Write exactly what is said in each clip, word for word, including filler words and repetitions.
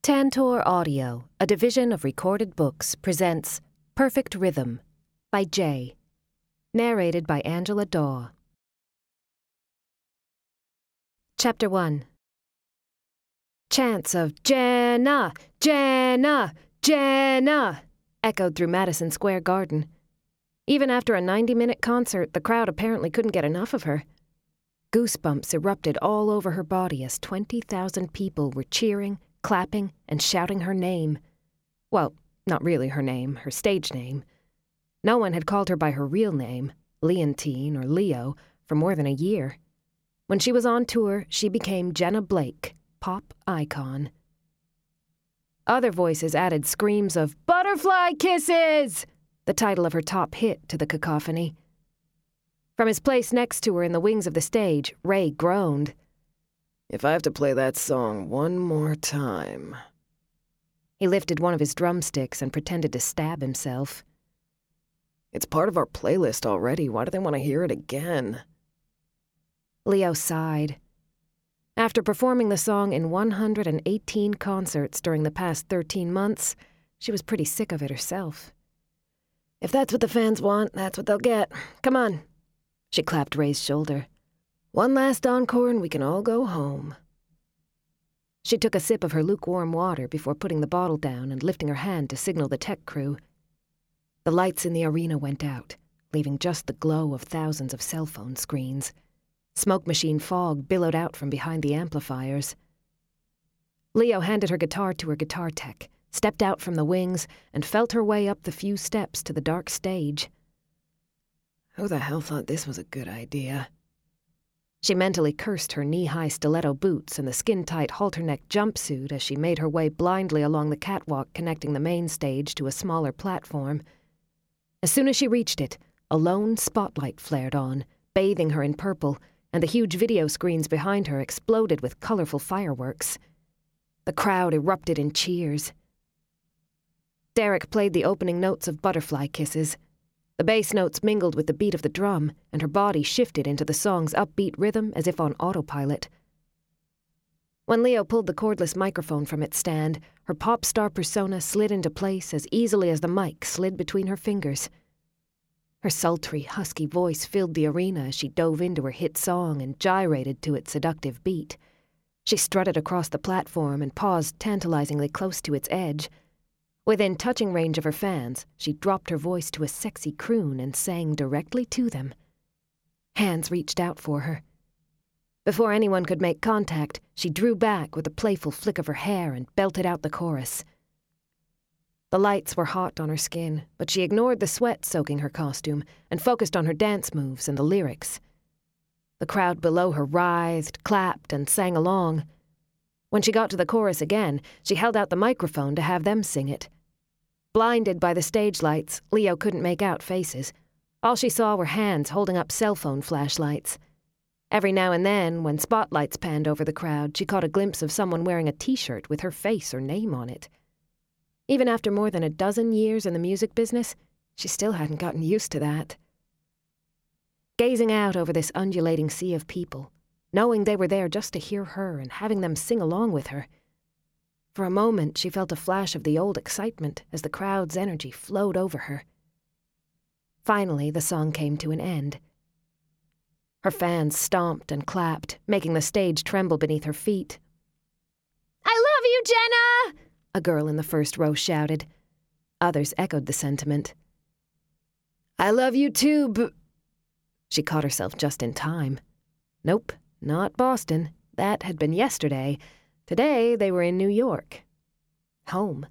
Tantor Audio, a division of Recorded Books, presents Perfect Rhythm by Jay, narrated by Angela Daw. Chapter one. Chants of "Jenna! Jenna! Jenna!" echoed through Madison Square Garden. Even after a ninety-minute concert, the crowd apparently couldn't get enough of her. Goosebumps erupted all over her body as twenty thousand people were cheering, clapping, and shouting her name. Well, not really her name, her stage name. No one had called her by her real name, Leontine or Leo, for more than a year. When she was on tour, she became Jenna Blake, pop icon. Other voices added screams of "Butterfly Kisses!" the title of her top hit, to the cacophony. From his place next to her in the wings of the stage, Ray groaned. "If I have to play that song one more time." He lifted one of his drumsticks and pretended to stab himself. "It's part of our playlist already. Why do they want to hear it again?" Leo sighed. After performing the song in one hundred eighteen concerts during the past thirteen months, she was pretty sick of it herself. "If that's what the fans want, that's what they'll get. Come on." She clapped Ray's shoulder. "One last encore and we can all go home." She took a sip of her lukewarm water before putting the bottle down and lifting her hand to signal the tech crew. The lights in the arena went out, leaving just the glow of thousands of cell phone screens. Smoke machine fog billowed out from behind the amplifiers. Leo handed her guitar to her guitar tech, stepped out from the wings, and felt her way up the few steps to the dark stage. Who the hell thought this was a good idea? She mentally cursed her knee-high stiletto boots and the skin-tight halter-neck jumpsuit as she made her way blindly along the catwalk connecting the main stage to a smaller platform. As soon as she reached it, a lone spotlight flared on, bathing her in purple, and the huge video screens behind her exploded with colorful fireworks. The crowd erupted in cheers. Derek played the opening notes of Butterfly Kisses. The bass notes mingled with the beat of the drum, and her body shifted into the song's upbeat rhythm as if on autopilot. When Leo pulled the cordless microphone from its stand, her pop star persona slid into place as easily as the mic slid between her fingers. Her sultry, husky voice filled the arena as she dove into her hit song and gyrated to its seductive beat. She strutted across the platform and paused tantalizingly close to its edge. Within touching range of her fans, she dropped her voice to a sexy croon and sang directly to them. Hands reached out for her. Before anyone could make contact, she drew back with a playful flick of her hair and belted out the chorus. The lights were hot on her skin, but she ignored the sweat soaking her costume and focused on her dance moves and the lyrics. The crowd below her writhed, clapped, and sang along. When she got to the chorus again, she held out the microphone to have them sing it. Blinded by the stage lights, Leo couldn't make out faces. All she saw were hands holding up cell phone flashlights. Every now and then, when spotlights panned over the crowd, she caught a glimpse of someone wearing a t-shirt with her face or name on it. Even after more than a dozen years in the music business, she still hadn't gotten used to that. Gazing out over this undulating sea of people, knowing they were there just to hear her and having them sing along with her. For a moment, she felt a flash of the old excitement as the crowd's energy flowed over her. Finally, the song came to an end. Her fans stomped and clapped, making the stage tremble beneath her feet. "I love you, Jenna!" a girl in the first row shouted. Others echoed the sentiment. "I love you too, b—" She caught herself just in time. Nope. Not Boston. That had been yesterday. Today, they were in New York. Home.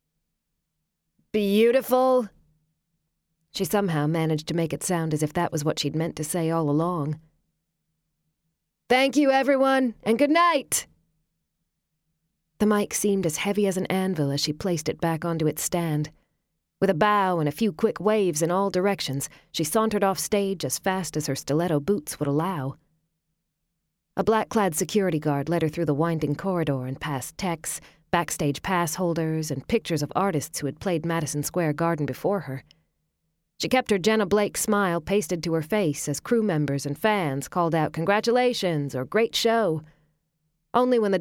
"Beautiful." She somehow managed to make it sound as if that was what she'd meant to say all along. "Thank you, everyone, and good night." The mic seemed as heavy as an anvil as she placed it back onto its stand. With a bow and a few quick waves in all directions, she sauntered off stage as fast as her stiletto boots would allow. A black-clad security guard led her through the winding corridor and past techs, backstage pass holders, and pictures of artists who had played Madison Square Garden before her. She kept her Jenna Blake smile pasted to her face as crew members and fans called out congratulations or great show. Only when the